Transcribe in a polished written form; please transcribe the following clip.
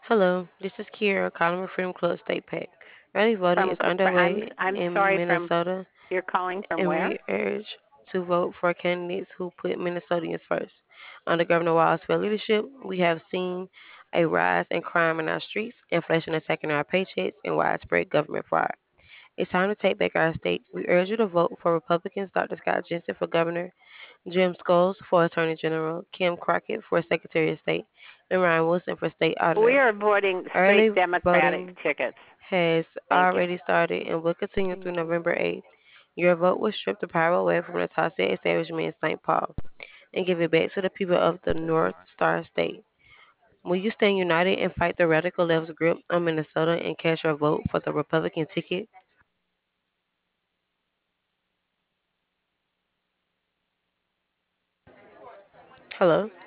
Hello, this is Kira calling from Freedom Club State PAC. Early voting is underway I'm in sorry, from Minnesota, you're calling from and where? we urge to vote for candidates who put Minnesotans first. Under Governor Walz's leadership, we have seen a rise in crime in our streets, inflation attacking our paychecks, and widespread government fraud. It's time to take back our state. We urge you to vote for Republicans Dr. Scott Jensen for governor, Jim Scholes for Attorney General, Kim Crockett for Secretary of State, and Ryan Wilson for State We Auditor. are voting straight Early Democratic voting tickets. has Thank you. already started and will continue through November 8th. Your vote will strip the power away from the toxic establishment in St. Paul and give it back to the people of the North Star State. Will you stand united and fight the radical left's grip on Minnesota and cast your vote for the Republican ticket? Hello?